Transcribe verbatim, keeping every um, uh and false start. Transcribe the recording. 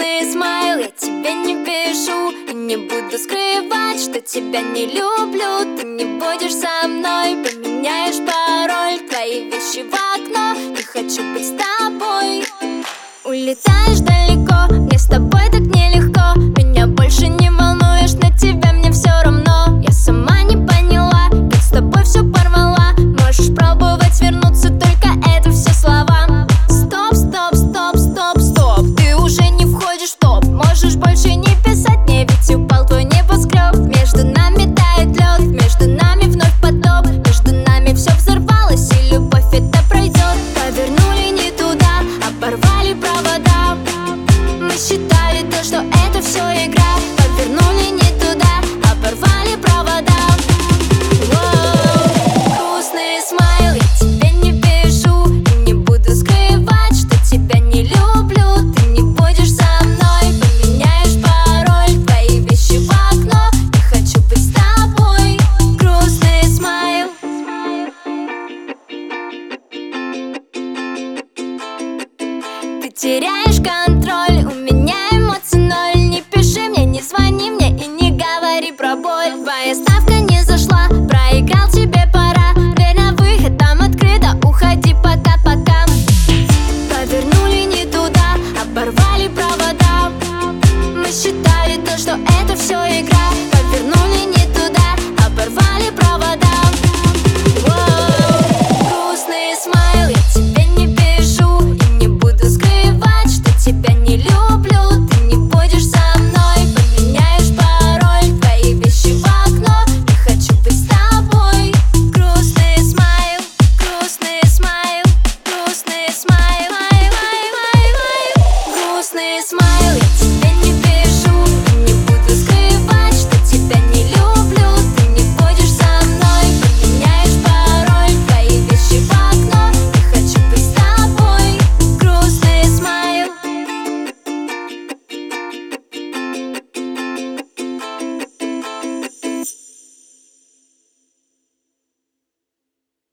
грустный смайл, я тебе не пишу и не буду скрывать, что тебя не люблю. Ты не будешь со мной, поменяешь пароль, твои вещи в окно. Не хочу быть с тобой. Улетаешь далеко, мне с тобой так нелегко. Меня больше не волнуешь, на тебя мне все равно. Я сама не поняла, как с тобой все порвала. Можешь пробовать вернуться, только это все слова. Стоп, стоп, стоп, стоп, стоп, ты уже не входишь в топ. Можешь больше не писать мне, ведь упал твой небоскреб. Между нами тает лед, между нами вновь потоп. Между нами все взорвалось, и любовь это пройдет. Повернули не туда, оборвали провода. Мы считали то, что это все игра. Повернули не туда, оборвали провода. Воу. Грустный смайл, я тебе не пишу и не буду скрывать, что тебя не люблю. Ты не будешь со мной, поменяешь пароль, твои вещи в окно. Не хочу быть с тобой. Грустный смайл. Ты теряешь контроль.